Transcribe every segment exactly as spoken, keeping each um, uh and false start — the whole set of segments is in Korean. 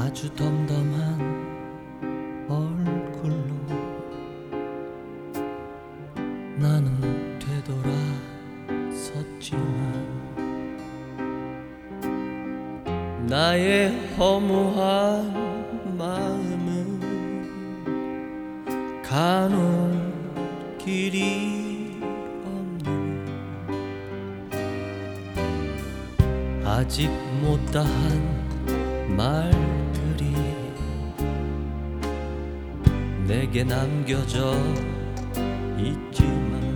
아주 덤덤한 얼굴로 나는 되돌아섰지만 나의 허무한 마음은 가는 길이 없는 아직 못다한 말들이 내게 남겨져 있지만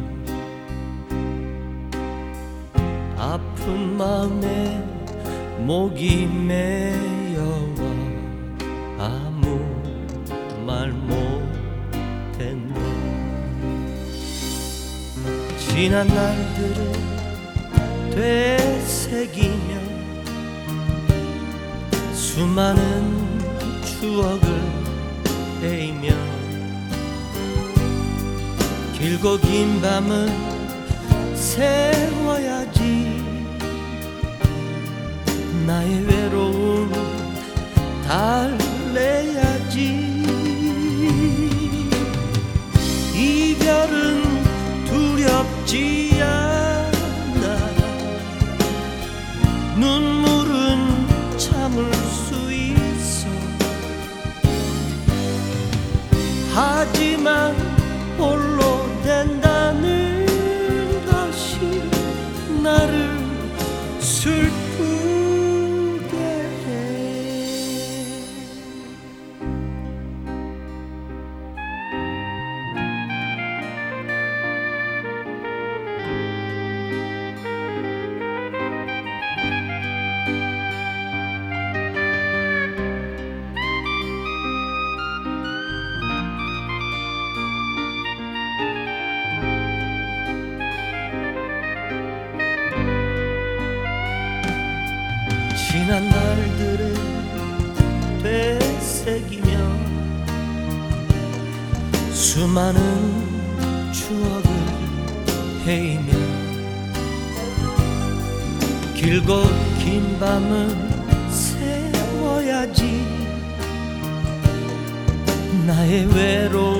아픈 마음에 목이 메여와 아무 말 못했네. 지난 날들을 되새기며 수많은 추억을 헤이며 길고 긴 밤은 세워야지. 나의 외로움 달래야지. 이별은 두렵지 않아. 눈물은 참을 수 있어. 하지만 홀로 된다는 것이 나를 슬프게 해. 지난 날들을 되새기며 수많은 추억을 헤이며 길고 긴 밤은 세워야지. 나의 외로움